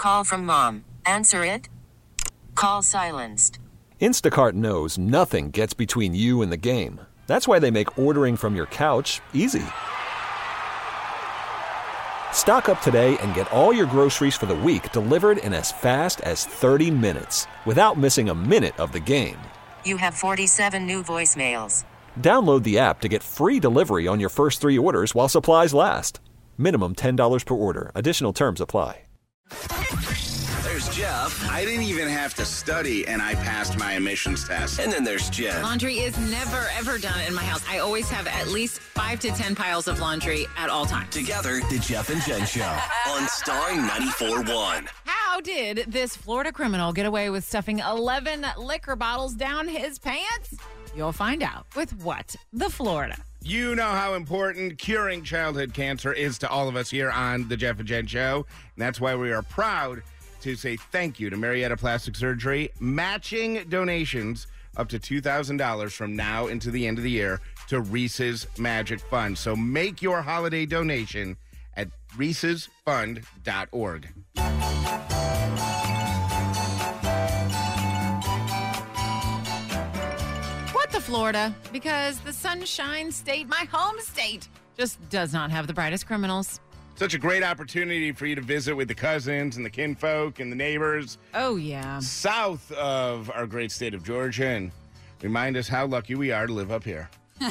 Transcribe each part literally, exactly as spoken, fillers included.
Call from mom. Answer it. Call silenced. Instacart knows nothing gets between you and the game. That's why they make ordering from your couch easy. Stock up today and get all your groceries for the week delivered in as fast as thirty minutes without missing a minute of the game. You have forty-seven new voicemails. Download the app to get free delivery on your first three orders while supplies last. Minimum ten dollars per order. Additional terms apply. There's Jeff. I didn't even have to study, and I passed my emissions test. And then there's Jen. Laundry is never, ever done in my house. I always have at least five to ten piles of laundry at all times. Together, the Jeff and Jen Show on Star ninety-four point one. How did this Florida criminal get away with stuffing eleven liquor bottles down his pants? You'll find out with What the Florida. You know how important curing childhood cancer is to all of us here on the Jeff and Jen Show. And that's why we are proud to say thank you to Marietta Plastic Surgery, matching donations up to two thousand dollars from now into the end of the year to Reese's Magic Fund. So make your holiday donation at reeses fund dot org. What the Florida? Because the Sunshine State, my home state, just does not have the brightest criminals. Such a great opportunity for you to visit with the cousins and the kinfolk and the neighbors. Oh, yeah. South of our great state of Georgia, and remind us how lucky we are to live up here. These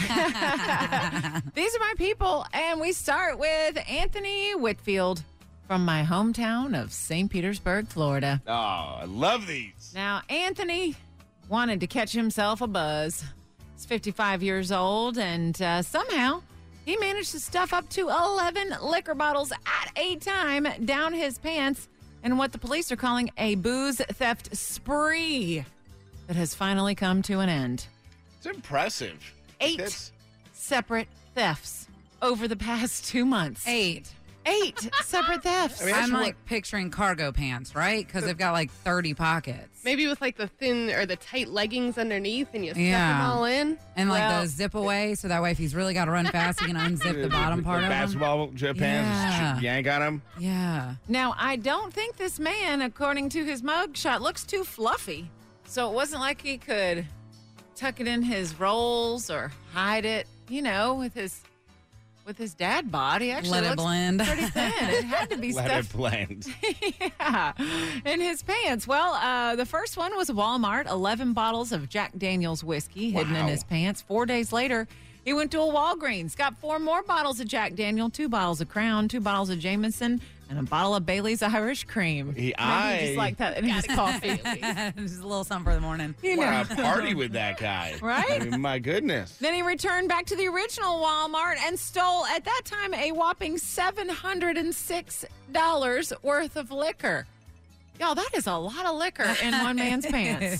are my people, and we start with Anthony Whitfield from my hometown of Saint Petersburg, Florida. Oh, I love these. Now, Anthony wanted to catch himself a buzz. He's fifty-five years old, and uh, somehow he managed to stuff up to eleven liquor bottles at a time down his pants in what the police are calling a booze theft spree that has finally come to an end. It's impressive. Eight That's... separate thefts over the past two months. Eight. Eight separate thefts. I mean, that's I'm what- like picturing cargo pants, right? Because they've got like thirty pockets. Maybe with like the thin or the tight leggings underneath and you stuff Yeah. them all in. And like Well- the zip away, so that way if he's really got to run fast, he can unzip the bottom part of them. Basketball pants, Yeah. yank on them. Yeah. Now, I don't think this man, according to his mugshot, looks too fluffy. So it wasn't like he could tuck it in his rolls or hide it, you know, with his with his dad bod. He actually Let it looks blend. pretty thin. It had to be Let stuffed it blend. yeah, in his pants. Well, uh, the first one was Walmart, eleven bottles of Jack Daniel's whiskey hidden in Wow. his pants. Four days later, he went to a Walgreens, got four more bottles of Jack Daniel, two bottles of Crown, two bottles of Jameson, and a bottle of Bailey's Irish Cream. He- Maybe I- just like that in his coffee. Just a little something for the morning. You know. Want to party with that guy. Right? I mean, my goodness. Then he returned back to the original Walmart and stole, at that time, a whopping seven hundred six dollars worth of liquor. Y'all, that is a lot of liquor in one man's pants.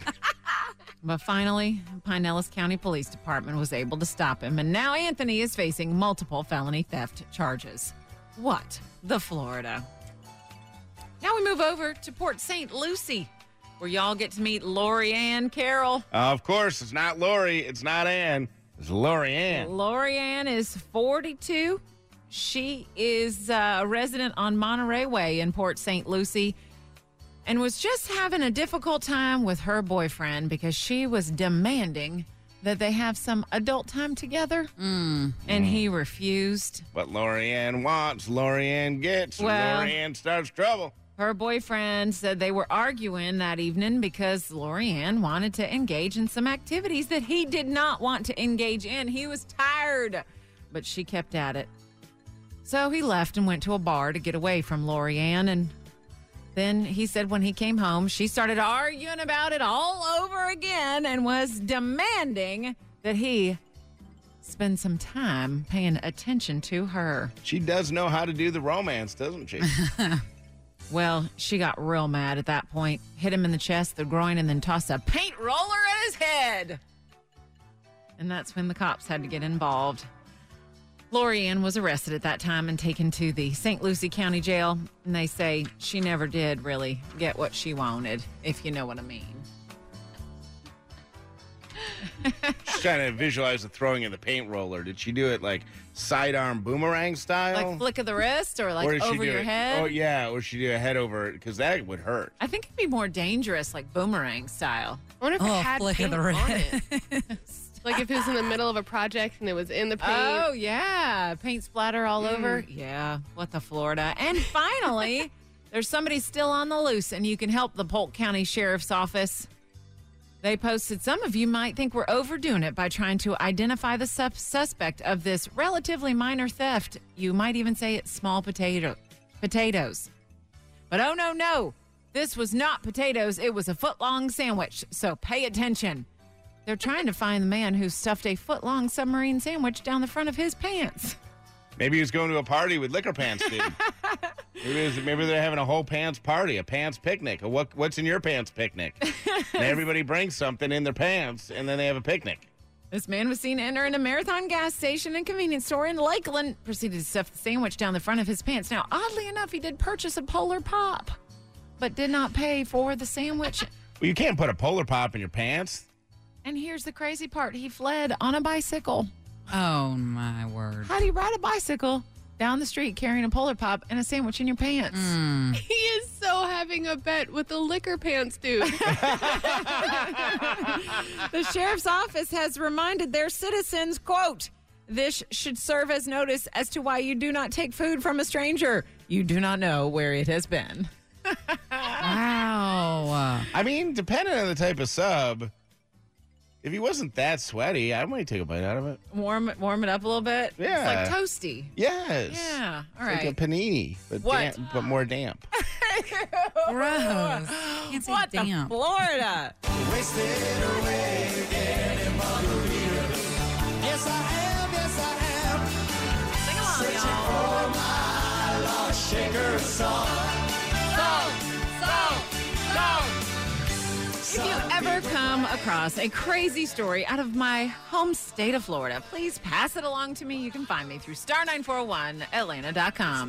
But finally, Pinellas County Police Department was able to stop him, and now Anthony is facing multiple felony theft charges. What the Florida? Now we move over to Port Saint Lucie, where y'all get to meet Lori Ann Carroll. Uh, of course, it's not Lori. It's not Ann. It's Lori Ann. Lori Ann is forty-two. She is uh, a resident on Monterey Way in Port Saint Lucie and was just having a difficult time with her boyfriend because she was demanding that they have some adult time together, Mm. and he refused. What Lori Ann wants, Lori Ann gets. and Well- Lori Ann starts trouble. Her boyfriend said they were arguing that evening because Lori Ann wanted to engage in some activities that he did not want to engage in. He was tired, but she kept at it. So he left and went to a bar to get away from Lori Ann, and then he said when he came home, she started arguing about it all over again and was demanding that he spend some time paying attention to her. She does know how to do the romance, doesn't she? Well, she got real mad at that point, hit him in the chest, the groin, and then tossed a paint roller at his head. And that's when the cops had to get involved. Lori Ann was arrested at that time and taken to the Saint Lucie County Jail. And they say she never did really get what she wanted, if you know what I mean. Just trying to visualize the throwing of the paint roller. Did she do it like sidearm boomerang style? Like flick of the wrist or like or did she over do your it, head? Oh, yeah. Or she do a head over because that would hurt. I think it'd be more dangerous, like boomerang style. I wonder if Oh, it had flick of paint the on wrist. it. Like if it was in the middle of a project and it was in the paint. Oh, yeah. Paint splatter all over. Yeah. What the Florida. And finally, there's somebody still on the loose, and you can help the Polk County Sheriff's Office. They posted, some of you might think we're overdoing it by trying to identify the sus- suspect of this relatively minor theft. You might even say it's small potato potatoes. But oh, no, no. This was not potatoes. It was a foot-long sandwich. So pay attention. They're trying to find the man who stuffed a foot-long submarine sandwich down the front of his pants. Maybe he was going to a party with liquor pants, dude. maybe, it was, maybe they're having a whole pants party, a pants picnic. A what, what's in your pants picnic? And everybody brings something in their pants, and then they have a picnic. This man was seen entering a Marathon gas station and convenience store in Lakeland, proceeded to stuff the sandwich down the front of his pants. Now, oddly enough, he did purchase a Polar Pop, but did not pay for the sandwich. Well, you can't put a Polar Pop in your pants. And here's the crazy part. He fled on a bicycle. Oh, my word. How do you ride a bicycle down the street carrying a Polar Pop and a sandwich in your pants? Mm. He is so having a bet with the liquor pants dude. The sheriff's office has reminded their citizens, quote, this should serve as notice as to why you do not take food from a stranger. You do not know where it has been. Wow. I mean, depending on the type of sub, if he wasn't that sweaty, I might take a bite out of it. Warm it, warm it up a little bit. Yeah. It's like toasty. Yes. Yeah. All It's right. like a panini, but, What? damp, but more damp. Gross. Can't say What the damn. Florida? Sing along, y'all. Salt, salt, salt. If you ever come across a crazy story out of my home state of Florida, please pass it along to me. You can find me through star nine four one atlanta dot com.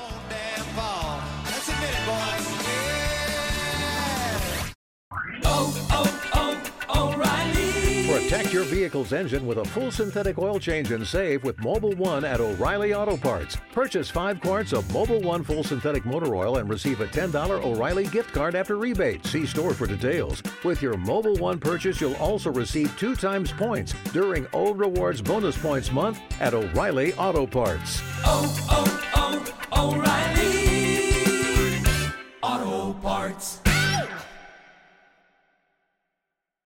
Protect your vehicle's engine with a full synthetic oil change and save with Mobile One at O'Reilly Auto Parts. Purchase five quarts of Mobile One full synthetic motor oil and receive a ten dollars O'Reilly gift card after rebate. See store for details. With your Mobile One purchase, you'll also receive two times points during O Rewards Bonus Points Month at O'Reilly Auto Parts. Oh, oh, oh, O'Reilly.